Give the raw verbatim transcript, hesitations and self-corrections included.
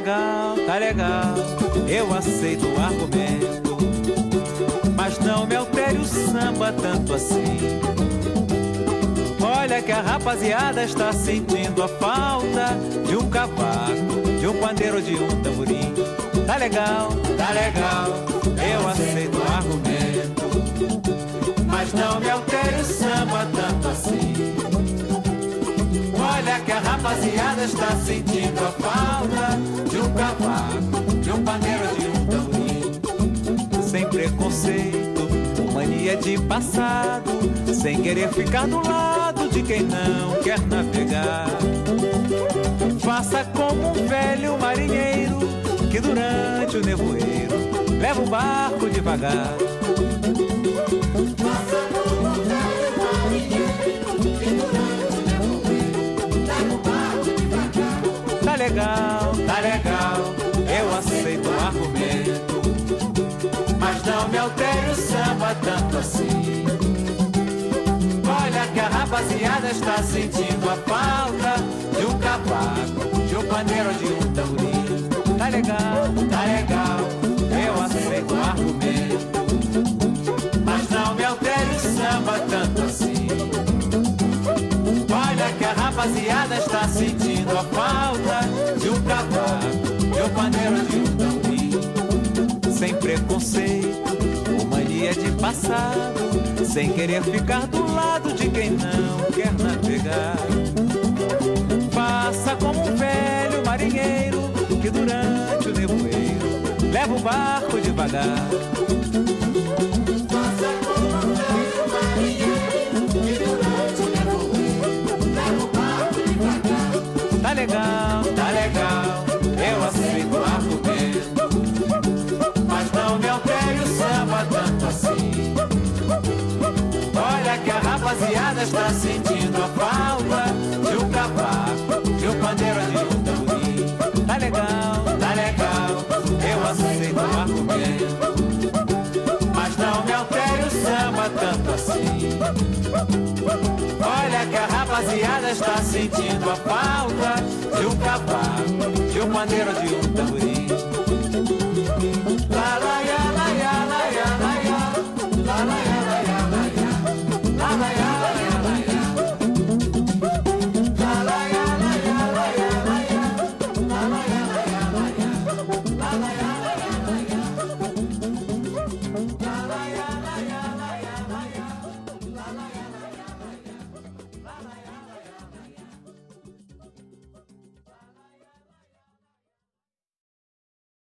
legal, tá legal, eu aceito o argumento, mas não me altere o samba tanto assim. Olha que a rapaziada está sentindo a falta de um cavaco, de um pandeiro, de um tamborim. Tá legal, tá legal, eu aceito o argumento, mas não me altere o samba tanto assim. Olha que a rapaziada está sentindo a falta de um cavaco, de um pandeiro, de um tamborim. Sem preconceito, mania de passado, sem querer ficar do lado de quem não quer navegar. Faça como um velho marinheiro que durante o nevoeiro leva o barco devagar. Faça como um velho marinheiro que durante o nevoeiro leva o barco devagar. Tá legal, tá legal, eu aceito o argumento, mas não me altere o samba tanto assim. Olha que a rapaziada está sentindo a falta de um cavaco, de um pandeiro, de um tamborim. Tá legal, tá legal, eu aceito o argumento, mas não me altere o samba tanto assim. Olha que a rapaziada está sentindo a falta de um cavaco, de um pandeiro, de um tamborim. Sem preconceito, ou mania de passado, sem querer ficar do lado de quem não quer navegar. Faça como um velho marinheiro que durante o nevoeiro leva o barco devagar. Faça como um velho marinheiro que durante o nevoeiro leva o barco devagar. Tá legal, tá legal, eu aceito o argumento, mas não me altere o samba tanto assim. Olha que a rapaziada está sentindo a falta de um cavaco, de um pandeiro, de um tamborim. Tá legal, tá legal, eu aceito o argumento, mas não me altere o samba tanto assim. Olha que a rapaziada está sentindo a falta de um cavaco, de um pandeiro, de um tamborim.